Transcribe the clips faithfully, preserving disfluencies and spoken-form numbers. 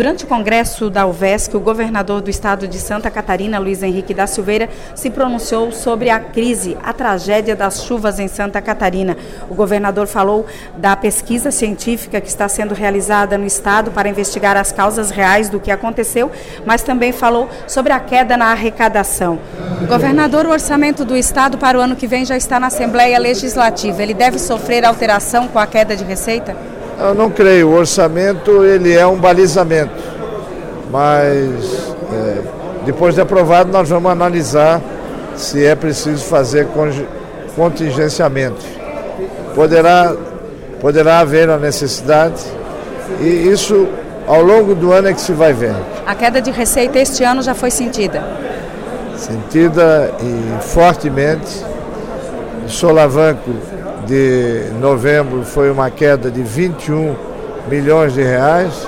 Durante o congresso da U V E S C, o governador do estado de Santa Catarina, Luiz Henrique da Silveira, se pronunciou sobre a crise, a tragédia das chuvas em Santa Catarina. O governador falou da pesquisa científica que está sendo realizada no estado para investigar as causas reais do que aconteceu, mas também falou sobre a queda na arrecadação. Governador, o orçamento do estado para o ano que vem já está na Assembleia Legislativa. Ele deve sofrer alteração com a queda de receita? Eu não creio. O orçamento ele é um balizamento, mas é, depois de aprovado nós vamos analisar se é preciso fazer contingenciamento. Poderá, poderá haver a necessidade e isso ao longo do ano é que se vai ver. A queda de receita este ano já foi sentida? Sentida e fortemente. O solavanco de novembro foi uma queda de vinte e um milhões de reais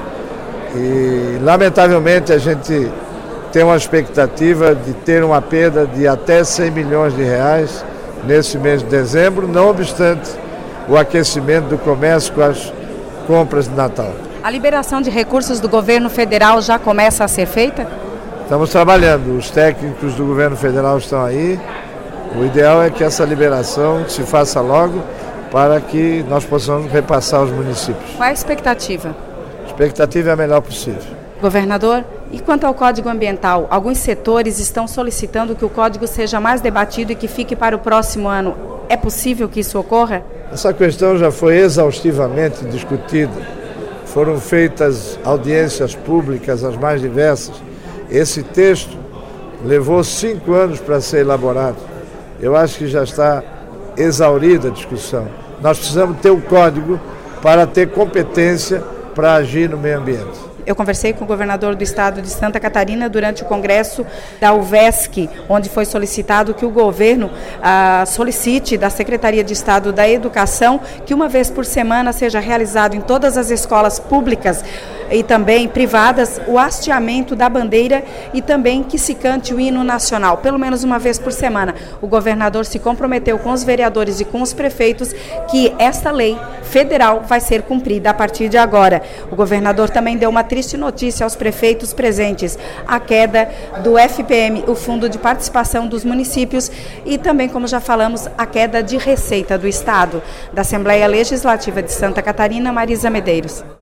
e lamentavelmente a gente tem uma expectativa de ter uma perda de até cem milhões de reais nesse mês de dezembro, não obstante o aquecimento do comércio com as compras de Natal. A liberação de recursos do governo federal já começa a ser feita? Estamos trabalhando, os técnicos do governo federal estão aí. O ideal é que essa liberação se faça logo para que nós possamos repassar aos municípios. Qual é a expectativa? A expectativa é a melhor possível. Governador, e quanto ao Código Ambiental? Alguns setores estão solicitando que o Código seja mais debatido e que fique para o próximo ano. É possível que isso ocorra? Essa questão já foi exaustivamente discutida. Foram feitas audiências públicas as mais diversas. Esse texto levou cinco anos para ser elaborado. Eu acho que já está exaurida a discussão. Nós precisamos ter o código para ter competência para agir no meio ambiente. Eu conversei com o governador do estado de Santa Catarina durante o congresso da U V E S C, onde foi solicitado que o governo ah, solicite da Secretaria de Estado da Educação que uma vez por semana seja realizado em todas as escolas públicas e também privadas o hasteamento da bandeira e também que se cante o hino nacional, pelo menos uma vez por semana. O governador se comprometeu com os vereadores e com os prefeitos que esta lei federal vai ser cumprida a partir de agora. O governador também deu uma triste notícia aos prefeitos presentes, a queda do F P M, o Fundo de Participação dos Municípios, e também, como já falamos, a queda de receita do Estado. Da Assembleia Legislativa de Santa Catarina, Marisa Medeiros.